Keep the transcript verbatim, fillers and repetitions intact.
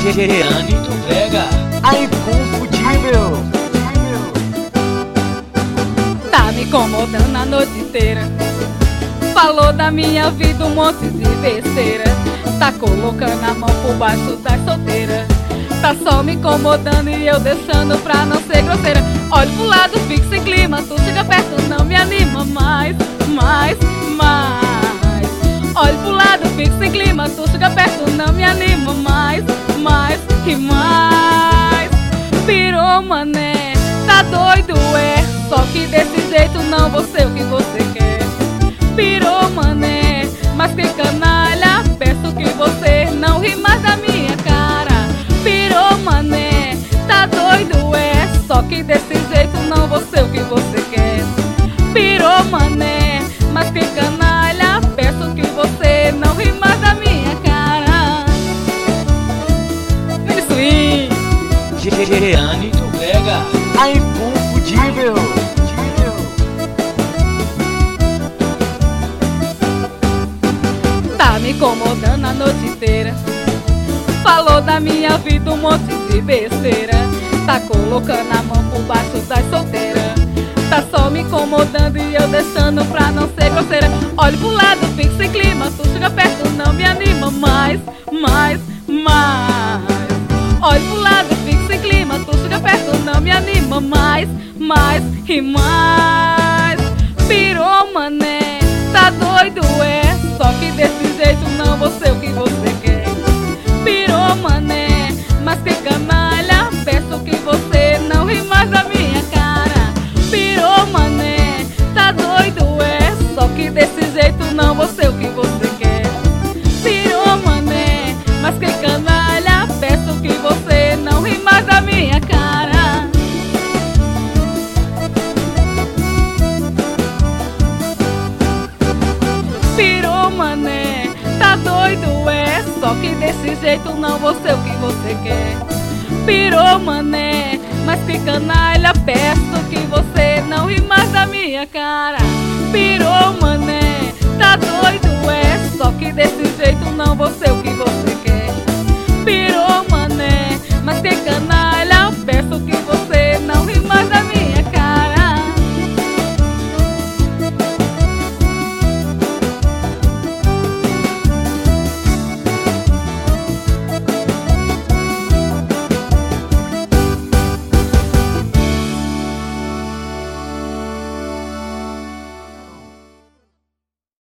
Jeane do Vega, a inconfundível. Tá me incomodando a noite inteira. Falou da minha vida um monte de besteira. Tá colocando a mão por baixo das solteiras. Tá só me incomodando e eu deixando pra não ser grosseira. Olho pro lado, fico sem clima. Tu chega perto, não me anima mais, mais, mais. Olho pro lado, fico sem clima. Tu chega perto, não me anima mais, mais e mais. Pirou, mané, tá doido, é. Só que desse jeito não vou ser o que você quer. Pirou, mané, mas que canalha. Peço que você não ri mais da minha cara. Pirou, mané, tá doido, é. Só que desse jeito não vou ser o que você quer. Pirou, mané, mas que canalha. Peço que você não ri mais da minha cara. Mini Swing, Jeane do Vega, a inconfundível. Tá me incomodando a noite inteira. Falou da minha vida um monte de besteira. Tá colocando a mão por baixo das solteiras. Tá só me incomodando e eu deixando pra não ser grosseira. Olho pro lado, fico sem clima. Tu chega perto, não me anima mais, mais, mais. Olho pro lado, fico sem clima. Tu chega perto, não me anima mais, mais e mais. Pirou, mané, tá doido, é. Só que desse jeito não vou ser o que você quer. Pirou, mané, mas que canalha. Peço que você não ri mais da minha cara. Pirou, mané, tá doido, é. Só que desse jeito não vou ser o que você quer. Pirou, mané, mas que canalha. Peço que você não ri mais da minha cara. Pirou, mané, tá doido, é. Só que desse jeito não vou ser o que você quer. Pirou, mané, mas que canalha. Peço que você não ri mais da minha cara. Pirou.